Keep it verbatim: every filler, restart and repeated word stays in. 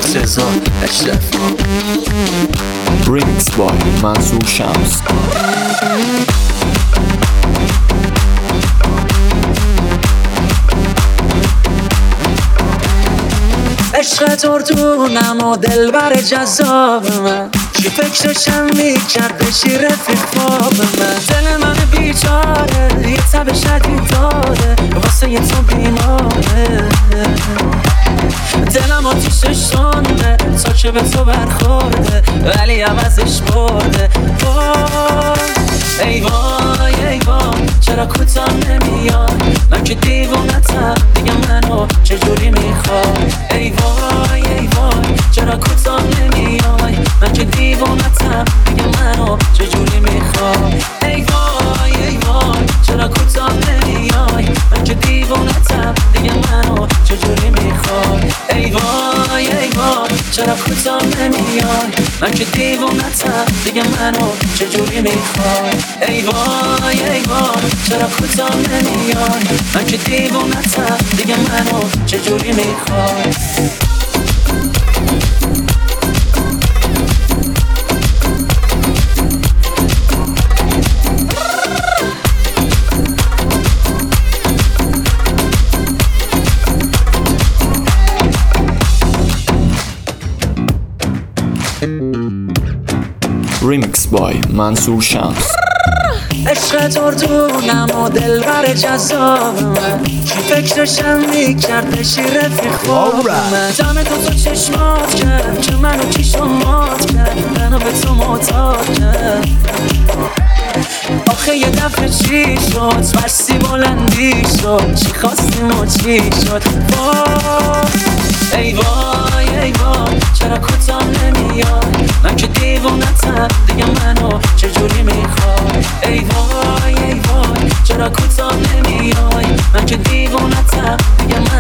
رضا اشرفی. ریمیکس بای منصور شمس. عشق تردونم و دلبر جذاب من، چی فکرشم میکرد بشی رفیق خواب من. دل من بیچاره یه تب شدید داره، واسه یه تو بیماره. دلم آتیشش شنده تا که به تو برخورده، ولی عوضش برده. وای ای وای ای وای چرا کوتاه نمیای، من که دیوونتم دیگه منو چجوری میخوای. ای وای ای وای چرا کوتاه نمیای، من که دیوونتم دیگه منو چجوری میخوای. ای وای ای وای چرا کوتاه نمیای، من که دیوونتم دیگه منو چجوری میخوای. ای وای ای وای چرا کوتاه نمیای، من که دیوونتم دیگه منو چجوری میخوای. ای وای ای وای چرا کوتاه نمیای، من که دیوونتم دیگه منو چجوری میخوای. ریمیکس بای منصور شمس. عشق تردونم و دلبر جذاب من، چی فکرشم میکرد بشی رفیق خواب من. دم تو تو چشمات کرد که منو چیشو مات کرد، منو به تو معتاد کرد. آخه یه دفعه چی شد بستی بلندی شد، چی خواستیم و چی شد. وای ای وای ای وای چرا کوتاه نمیای، من که دیوونتم دیگه منو چجوری میخوای. ای وای ای وای چرا کوتاه نمیای، من که دیوونتم دیگه منو